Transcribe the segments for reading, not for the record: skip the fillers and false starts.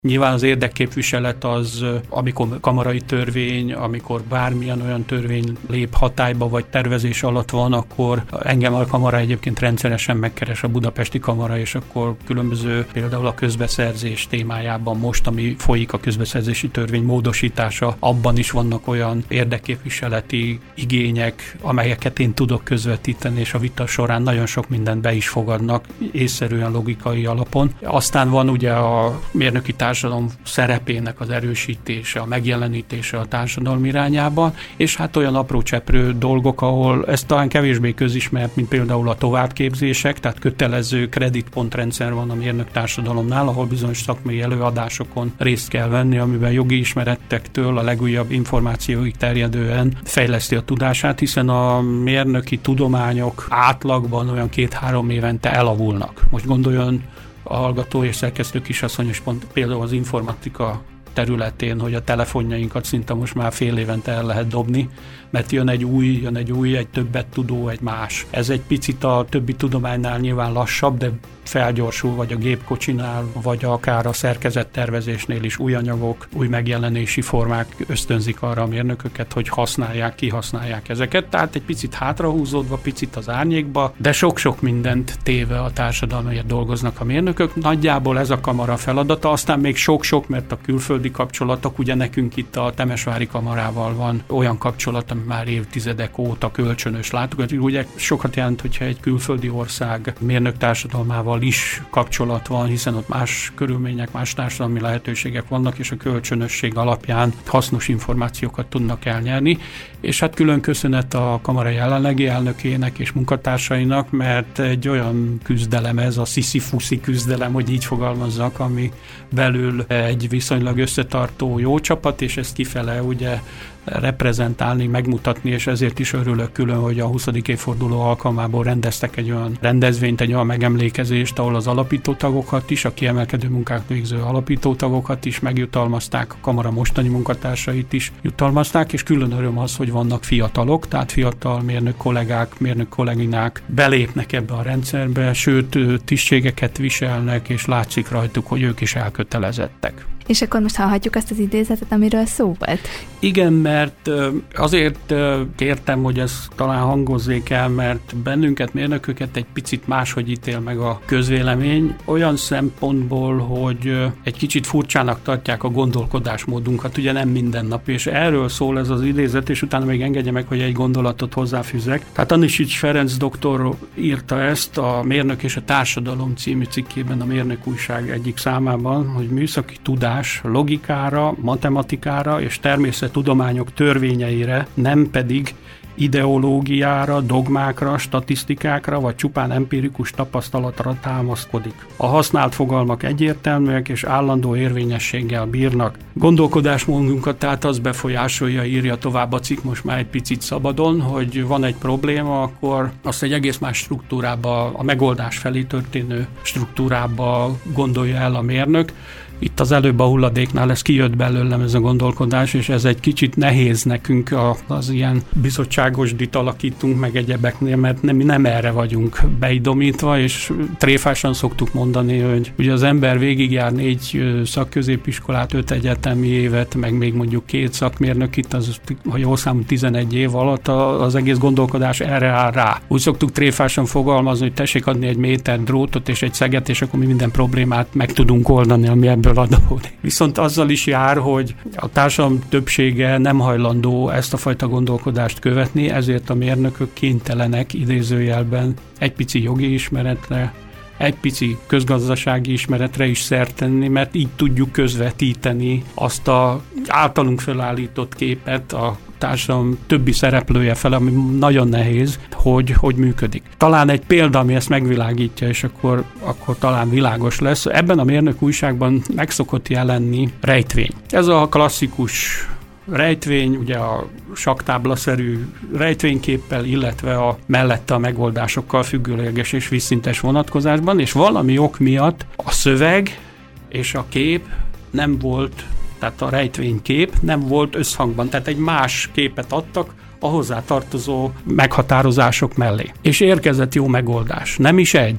Nyilván az érdekképviselet az, amikor kamarai törvény, amikor bármilyen olyan törvény lép hatályba, vagy tervezés alatt van, akkor engem a kamara egyébként rendszeresen megkeres, a budapesti kamara, és akkor különböző, például a közbeszerzés témájában most, ami folyik a közbeszerzési törvény módosítása, abban is vannak olyan érdekképviseleti igények, amelyeket én tudok közvetíteni, és a vita során nagyon sok mindent be is fogadnak, észszerűen logikai alapon. Aztán van ugye a mérnöki társadalom szerepének az erősítése, a megjelenítése a társadalom irányában, és hát olyan apró cseprő dolgok, ahol ez talán kevésbé közismert, mint például a továbbképzések, tehát kötelező kreditpontrendszer van a mérnök társadalomnál, ahol bizonyos szakmai előadásokon részt kell venni, amiben jogi ismeretektől a legújabb információig terjedően fejleszti a tudását, hiszen a mérnöki tudományok átlagban olyan 2-3 évente elavulnak. Most gondoljon a hallgató és szerkesztő kisasszony is például az informatika területén, hogy a telefonjainkat szinte most már fél évente el lehet dobni, mert jön egy új, egy többet tudó, egy más. Ez egy picit a többi tudománynál nyilván lassabb, de felgyorsul, vagy a gépkocsinál, vagy akár a szerkezettervezésnél is új anyagok, új megjelenési formák ösztönzik arra a mérnököket, hogy kihasználják ezeket. Tehát egy picit hátrahúzódva, picit az árnyékba, de sok-sok mindent téve a társadalomért dolgoznak a mérnökök. Nagyjából ez a kamara feladata, aztán még sok-sok, mert a külföldi kapcsolatok, ugye nekünk itt a Temesvári kamarával van olyan kapcsolat, ami már évtizedek óta kölcsönös látogatás. Ugye sokat jelent, hogyha egy külföldi ország mérnök társadalmával is kapcsolat van, hiszen ott más körülmények, más társadalmi lehetőségek vannak, és a kölcsönösség alapján hasznos információkat tudnak elnyerni. És hát külön köszönet a kamara jelenlegi elnökének és munkatársainak, mert egy olyan küzdelem ez, a sziszifuszi küzdelem, hogy így fogalmazzak, ami belül egy viszonylag összetartó jó csapat, és ezt kifele ugye reprezentálni, megmutatni, és ezért is örülök külön, hogy a 20. évforduló alkalmából rendeztek egy olyan rendezvényt, egy olyan megemlékezést, ahol az alapítótagokat is, a kiemelkedő munkát végző alapítótagokat is megjutalmazták, a kamara mostani munkatársait is jutalmazták, és külön öröm az, hogy vannak fiatalok, tehát fiatal mérnök kollégák, mérnök kolléginák belépnek ebbe a rendszerbe, sőt, tisztségeket viselnek, és látszik rajtuk, hogy ők is elkötelezettek. És akkor most hallhatjuk azt az idézetet, amiről szó volt? Igen, mert azért kértem, hogy ez talán hangozzék el, mert bennünket, mérnököket egy picit máshogy ítél meg a közvélemény, olyan szempontból, hogy egy kicsit furcsának tartják a gondolkodásmódunkat, ugye nem minden nap, és erről szól ez az idézet, és utána még engedje meg, hogy egy gondolatot hozzáfűzzek. Tehát Anisics Ferenc doktor írta ezt a Mérnök és a társadalom című cikkében, a Mérnök újság egyik számában, hogy műszaki tudás logikára, matematikára és természettudományok törvényeire, nem pedig ideológiára, dogmákra, statisztikákra vagy csupán empirikus tapasztalatra támaszkodik. A használt fogalmak egyértelműek és állandó érvényességgel bírnak. Gondolkodásmódunkat tehát az befolyásolja, írja tovább a cikk most már egy picit szabadon, hogy van egy probléma, akkor azt egy egész más struktúrába, a megoldás felé történő struktúrába gondolja el a mérnök. Itt az előbb a hulladéknál ez kijött belőlem ez a gondolkodás, és ez egy kicsit nehéz nekünk, az ilyen bizottságosdit alakítunk meg egyebeknél, mert nem erre vagyunk beidomítva, és tréfásan szoktuk mondani, hogy ugye az ember végigjár 4 szakközépiskolát, 5 egyetemi évet, meg még mondjuk 2 szakmérnökit, az, ha jól számolom, 11 év alatt az egész gondolkodás erre áll rá. Úgy szoktuk tréfásan fogalmazni, hogy tessék adni egy méter drótot és egy szeget, és akkor mi minden problémát meg tudunk oldani, ami ebből adódik. Viszont azzal is jár, hogy a társadalom többsége nem hajlandó ezt a fajta gondolkodást követni, ezért a mérnökök kénytelenek idézőjelben egy pici jogi ismeretre, egy pici közgazdasági ismeretre is szert tenni, mert így tudjuk közvetíteni azt az általunk felállított képet a társadalom többi szereplője fel, ami nagyon nehéz, hogy működik. Talán egy példa, ami ezt megvilágítja, és akkor talán világos lesz. Ebben a Mérnök újságban meg szokott jelenni rejtvény. Ez a klasszikus rejtvény, ugye a sakktáblaszerű rejtvényképpel, illetve a mellette a megoldásokkal függőleges és vízszintes vonatkozásban, és valami ok miatt a szöveg és a kép nem volt, tehát a rejtvénykép nem volt összhangban, tehát egy más képet adtak a hozzátartozó meghatározások mellé. És érkezett jó megoldás. Nem is egy.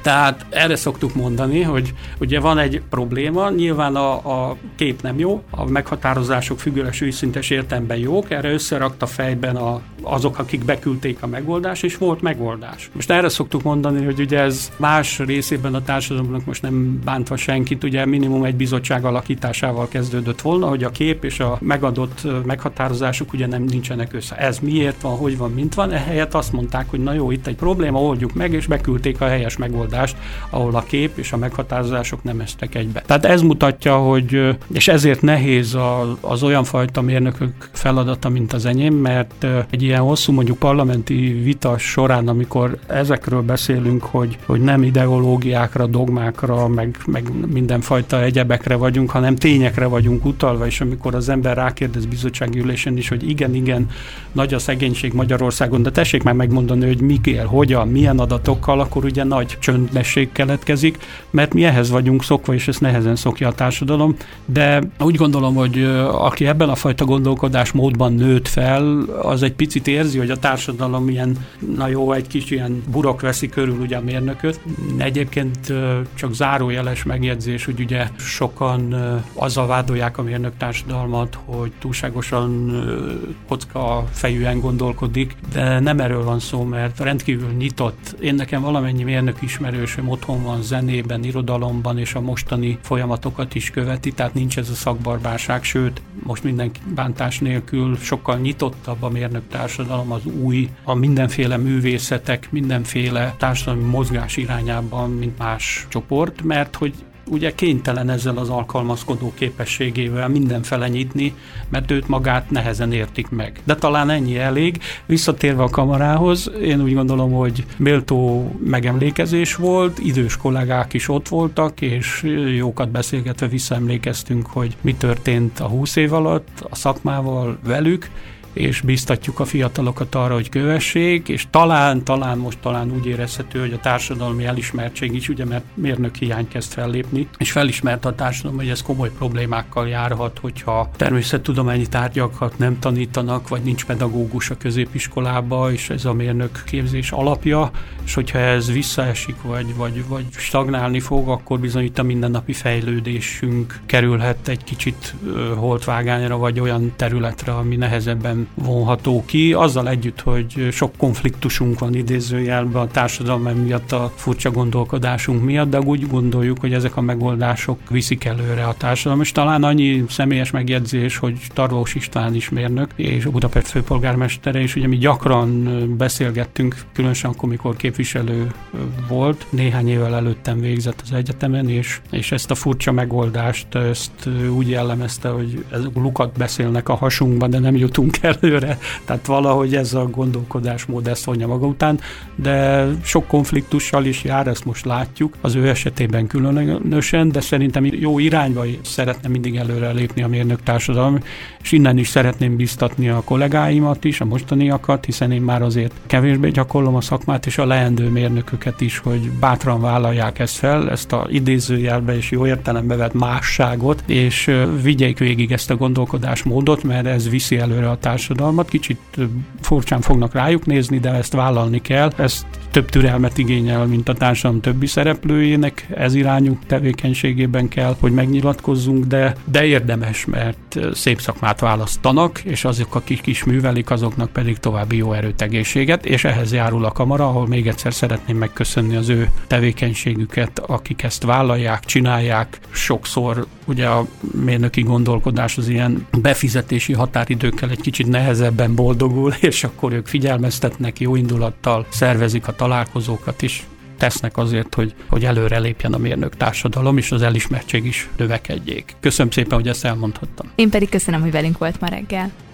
Tehát erre szoktuk mondani, hogy ugye van egy probléma, nyilván a kép nem jó, a meghatározások függőleges őszintes értelemben jók, erre összerakta fejben azok, akik beküldték a megoldást, és volt megoldás. Most erre szoktuk mondani, hogy ugye ez más részében a társadalomnak, most nem bántva senkit, ugye minimum egy bizottság alakításával kezdődött volna, hogy a kép és a megadott meghatározások ugye nincsenek össze. Ez miért van, hogy van, mint van, ehelyett azt mondták, hogy na jó, itt egy probléma, oldjuk meg, és beküldték a helyes megoldást, ahol a kép és a meghatározások nem estek egybe. Tehát ez mutatja, hogy, és ezért nehéz az olyan fajta mérnökök feladata, mint az enyém, mert egy ilyen hosszú, mondjuk parlamenti vita során, amikor ezekről beszélünk, hogy nem ideológiákra, dogmákra, meg mindenfajta egyebekre vagyunk, hanem tényekre vagyunk utalva, és amikor az ember rákérdez bizottsági ülésen is, hogy igen, nagy a szegénység Magyarországon, de tessék már megmondani, hogy mikor, hogyan, milyen adatokkal, akkor ugye nagy csöndesség keletkezik, mert mi ehhez vagyunk szokva, és ezt nehezen szokja a társadalom, de úgy gondolom, hogy aki ebben a fajta gondolkodásmódban nőtt fel, az egy picit érzi, hogy a társadalom ilyen, na jó, egy kis ilyen burok veszi körül ugye a mérnököt. Egyébként csak zárójeles megjegyzés, hogy ugye sokan azzal vádolják a mérnök társadalmat, hogy túlságosan kocka fejűen gondolkodik, de nem erről van szó, mert rendkívül nyitott. Én nekem valamennyi mérnök ismerősöm otthon van zenében, irodalomban, és a mostani folyamatokat is követi, tehát nincs ez a szakbarbárság, sőt, most minden bántás nélkül sokkal nyitottabb a mérnök társadalom az új, a mindenféle művészetek, mindenféle társadalmi mozgás irányában, mint más csoport, mert hogy ugye kénytelen ezzel az alkalmazkodó képességével mindenfele nyitni, mert őt magát nehezen értik meg. De talán ennyi elég. Visszatérve a kamarához, én úgy gondolom, hogy méltó megemlékezés volt, idős kollégák is ott voltak, és jókat beszélgetve visszaemlékeztünk, hogy mi történt a 20 év alatt a szakmával velük, és biztatjuk a fiatalokat arra, hogy kövessék, és talán úgy érezhető, hogy a társadalmi elismertség is, ugye, mert mérnök hiány kezd fellépni, és felismert a társadalom, hogy ez komoly problémákkal járhat, hogyha természettudományi tárgyakat nem tanítanak, vagy nincs pedagógus a középiskolába, és ez a mérnök képzés alapja, és hogyha ez visszaesik, vagy stagnálni fog, akkor bizony itt a mindennapi fejlődésünk kerülhet egy kicsit holtvágányra, vagy olyan területre, ami nehezebben vonható ki, azzal együtt, hogy sok konfliktusunk van idézőjelben a társadalom miatt, a furcsa gondolkodásunk miatt, de úgy gondoljuk, hogy ezek a megoldások viszik előre a társadalom, és talán annyi személyes megjegyzés, hogy Tarlós István is mérnök, és a Budapest főpolgármestere, és ugye mi gyakran beszélgettünk, különösen akkor, mikor képviselő volt, néhány évvel előttem végzett az egyetemen, és ezt a furcsa megoldást, ezt úgy jellemezte, hogy ezek lukat beszélnek a hasunkban, de nem jutunk előre, tehát valahogy ez a gondolkodásmód ezt vonja maga után, de sok konfliktussal is jár, ezt most látjuk, az ő esetében különösen, de szerintem jó irányba szeretne mindig előre lépni a mérnök társadalom, és innen is szeretném biztatni a kollégáimat is, a mostaniakat, hiszen én már azért kevésbé gyakorlom a szakmát, és a leendő mérnököket is, hogy bátran vállalják ezt fel, ezt a idézőjelbe és jó értelembe vett másságot, és vigyék végig ezt a gondolkodásmódot, mert ez viszi előre a társadalmat, kicsit furcsán fognak rájuk nézni, de ezt vállalni kell. Ezt több türelmet igényel, mint a társadalom többi szereplőjének, ez irányú tevékenységében kell, hogy megnyilatkozzunk, de érdemes, mert szép szakmát választanak, és azok, akik is művelik, azoknak pedig további jó erőt, egészséget, és ehhez járul a kamara, ahol még egyszer szeretném megköszönni az ő tevékenységüket, akik ezt vállalják, csinálják. Sokszor ugye a mérnöki gondolkodás az ilyen befizetési határidőkkel egy kicsit nehezebben boldogul, és akkor ők figyelmeztetnek, jó indulattal szervezik a találkozókat is, tesznek azért, hogy előre lépjen a mérnök társadalom, és az elismertség is növekedjék. Köszönöm szépen, hogy ezt elmondhattam. Én pedig köszönöm, hogy velünk volt ma reggel.